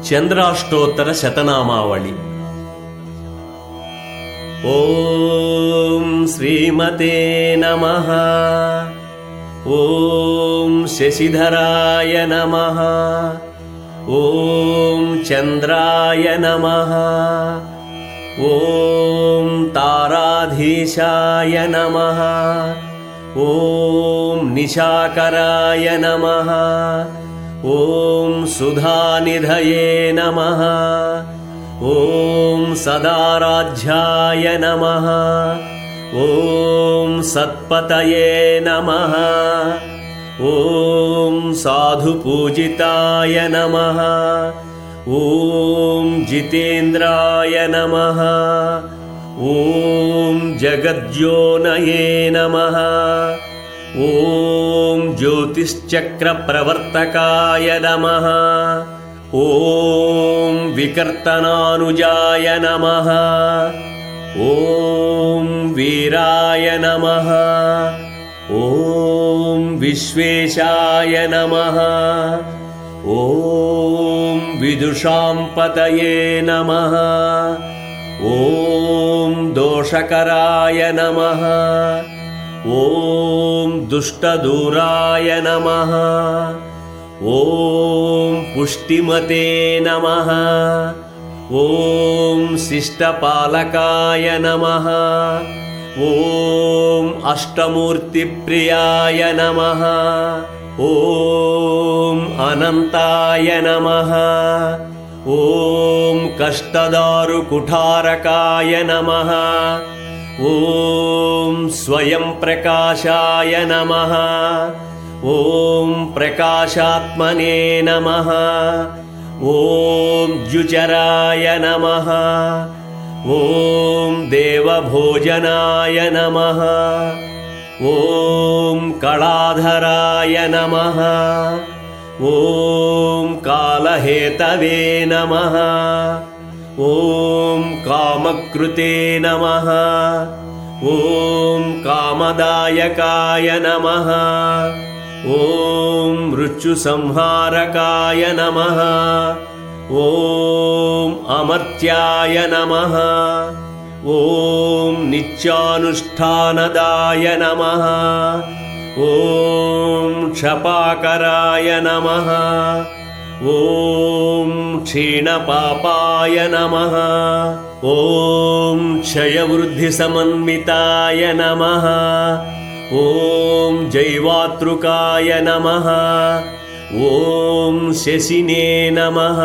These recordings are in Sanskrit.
चंद्राष्टोत्तर शतनामावळि। ओम श्रीमते नमः। ओम शशिधराय नमः। ओम चंद्राय नमः। ओम ताराधीशाय नमः। ओम निशाकराय नमः। ओम सुधानिधये नमः। ओम सदाराध्याय नमः। ओम सत्पतये नमः। ओम साधुपूजिताय नमः। ओम जितेन्द्राय नमः। ओम जगद्योनये नमः। ओम ज्योतिश्चक्रप्रवर्तकाय नमः। ओम विकर्तनानुजाय नमः। ओम वीराय नमः। ओम विश्वेशाय नमः। ओम विदुषांपतये नमः। ओम दोषकराय नमः। ओम दुष्टदूराय नमः। ओम पुष्टिमते नमः। ओम शिष्टपालकाय नमः। ओम अष्टमूर्तिप्रियाय नमः। ओम अनंताय नमः। ओम कष्टदारुकुठारकाय नमः। ओम स्वयं प्रकाशाय नमः। ओम प्रकाशात्मने नमः। ओम द्युचराय नमः। ओम देवभोजनाय नमः। ओम कलाधराय नमः। ओम कालहेतवे नमः। ओम कामकृते नमः। ओम कामदायकाय नमः। ओम मृत्युसंहारकाय नमः। ओम अमर्त्याय नमः। ओम नित्यानुष्ठानदाय नमः। ओम क्षपाकराय नमः। ओम क्षीणपापाय नमः। ओम क्षयवृद्धिसमन्विताय नमः। ओम जैवातृकाय नमः। ओम शशिने नमः।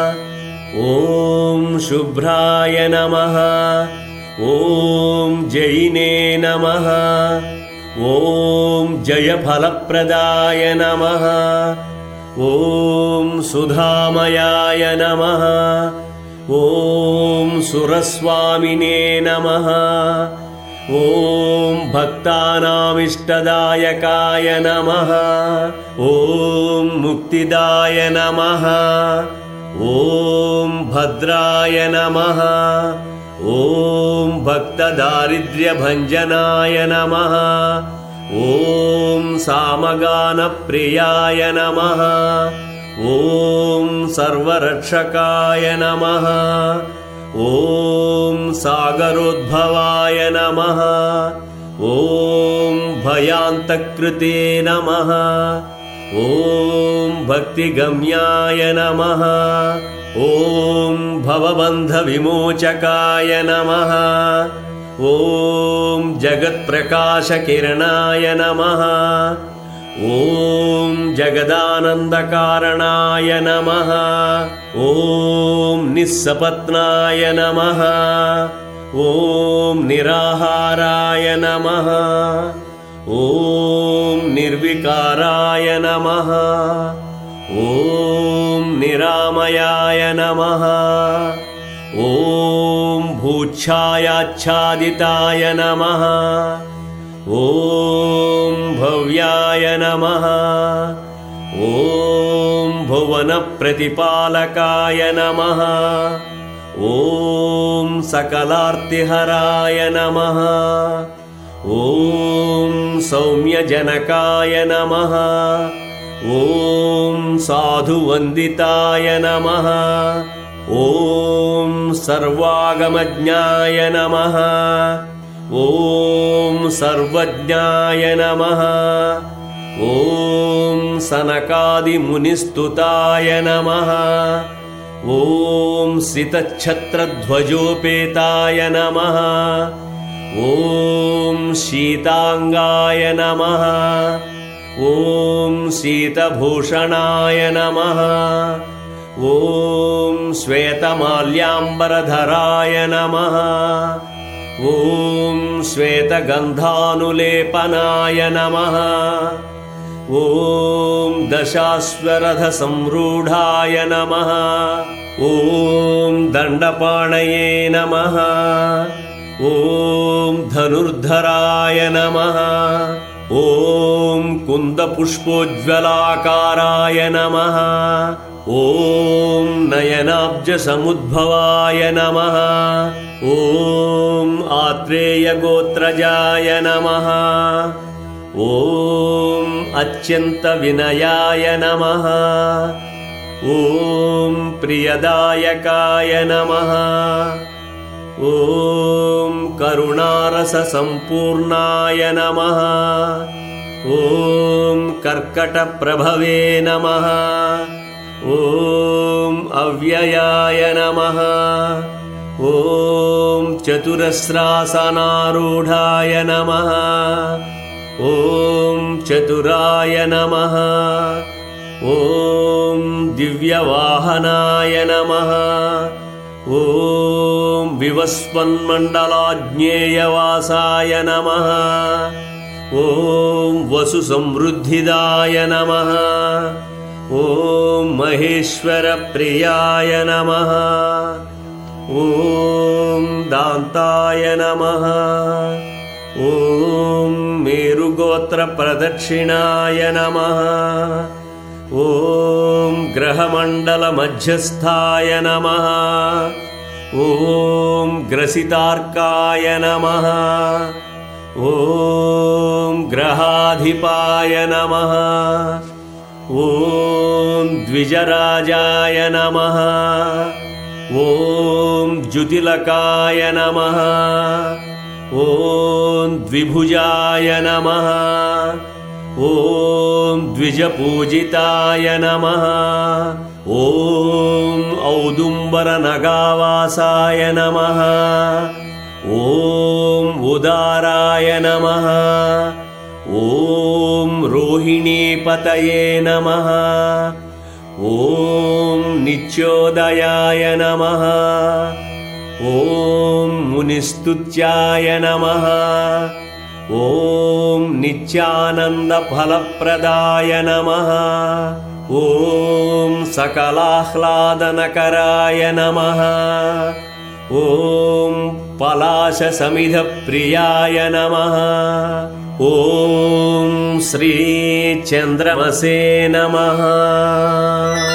ओम शुभ्राय नमः। ओम जयिने नमः। ओम जयफलप्रदाय नमः। ओम सुधामयाय नमः। ओम सुरस्वामिने नमः। ओम भक्तानामिष्टदायकाय नमः। ओम मुक्तिदाय नमः। ओम भद्राय नमः। ओम भक्तदारिद्र्यभञ्जनाय नमः। ओम सामगानप्रियाय नमः। ओम सर्वरक्षकाय नमः। ओम सागरोद्भवाय नमः। ओम भयान्तकृते नमः। ओम भक्तिगम्याय नमः। ओम भवबन्धविमोचकाय नमः। ओम जगत्प्रकाशकिरणाय नमः। ओम जगदानन्दकारणाय नमः। ओम निस्सपत्नाय नमः। ओम निराहाराय नमः। ओम निर्विकाराय नमः। ओम निरामयाय नमः। ओम भूच्छायाच्छादिताय नमः। ओम भव्याय नमः। ओम भुवनप्रतिपालकाय नमः। ओम सकलार्तिहराय नमः। ओम सौम्यजनकाय नमः। ॐ साधुवन्दिताय नमः। ॐ सर्वागमज्ञाय नमः। ॐ सर्वज्ञाय नमः। ॐ सनकादिमुनिस्तुताय नमः। ॐ सितच्छत्रध्वजोपेताय नमः। ॐ शीताङ्गाय नमः। ॐ शीतभूषणाय नमः। ॐ श्वेतमाल्याम्बरधराय नमः। ॐ श्वेतगन्धानुलेपनाय नमः। ॐ दशाश्वरथसंरूढाय नमः। ॐ दण्डपाणये नमः। ॐ धनुर्धराय नमः। ॐ कुन्दपुष्पोज्ज्वलाकाराय नमः। ॐ नयनाब्जसमुद्भवाय नमः। ॐ आत्रेयगोत्रजाय नमः। ॐ अत्यन्तविनयाय नमः। ॐ प्रियदायकाय नमः। ॐ करुणारससम्पूर्णाय नमः। ॐ कर्कटप्रभवे नमः। ॐ अव्ययाय नमः। ॐ चतुरस्रासनारूढाय नमः। ॐ चतुराय नमः। ॐ दिव्यवाहनाय नमः। ॐ विवस्वन्मण्डलाज्ञेयवासाय नमः। ॐ वसुसमृद्धिदाय नमः। ॐ महेश्वरप्रियाय नमः। ॐ दान्ताय नमः। ॐ मेरुगोत्रप्रदक्षिणाय नमः। ॐ ग्रहमण्डलमध्यस्थाय नमः। ॐ ग्रसितार्काय नमः। ॐ ग्रहाधिपाय नमः। ॐ द्विजराजाय नमः। ॐ द्युतिलकाय नमः। ॐ द्विभुजाय नमः। ॐ द्विजपूजिताय नमः। ॐ औदुम्बरनगावासाय नमः। ॐ उदाराय नमः। ॐ रोहिणीपतये नमः। ॐ नित्योदयाय नमः। ॐ मुनिस्तुत्याय नमः। ॐ नित्यानन्दफलप्रदाय नमः। ॐ सकलाह्लादनकराय नमः। ॐ पलाशसमिधप्रियाय नमः। ॐ श्रीचन्द्रमसे नमः।